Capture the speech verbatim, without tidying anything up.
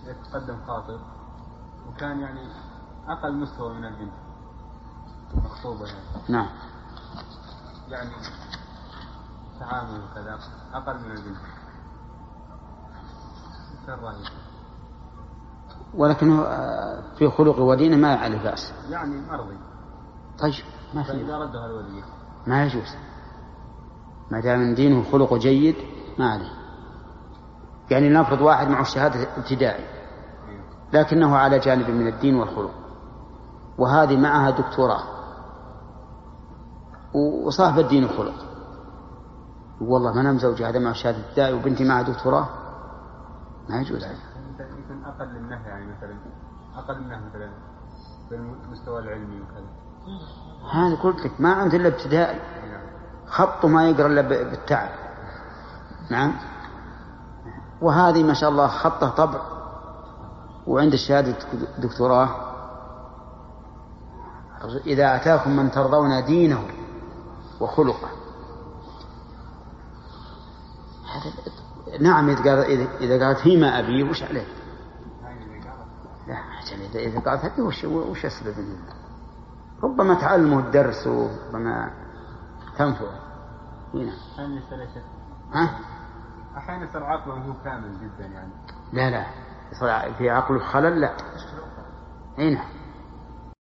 يتقدم خاطب وكان يعني أقل مستوى من البنت مخطوبة يعني. نعم. يعني تعامل وكذا أقل من البنت. ولكنه في خلق ودينه ما عليه بأس. يعني مرضي. طيب ما في. فإذا ردها الولي ما يجوز. ما دام من دينه خلق جيد ما عليه. يعني نفرض واحد معه شهادة ابتدائي لكنه على جانب من الدين والخلق، وهذه معها دكتوراه وصاحب الدين والخلق، والله ما نام زوجي هذا معه شهادة ابتدائي وبنتي معها دكتوراه، ما يجوز. يمكن أقل منه يعني مثلا أقل منه مثلا بالمستوى العلمي وكذا. هذا قلت لك ما عنده إلا ابتدائي، خطه ما يقرأ إلا بالتعب. نعم. وهذه ما شاء الله خطه طبع وعند الشهادة دكتوراه. إذا أتاكم من ترضون دينه وخلقه. نعم. إذا قالت هي ما أبيه وش عليه؟ لا إذا قالت هذه وش وش أسبب منه؟ ربما تعلمه الدرس وربما تنفعه. هنا. ها؟ أحيانا يصير عقله هو كامل جدا يعني. لا لا يصير في عقله خلل لا. هنا.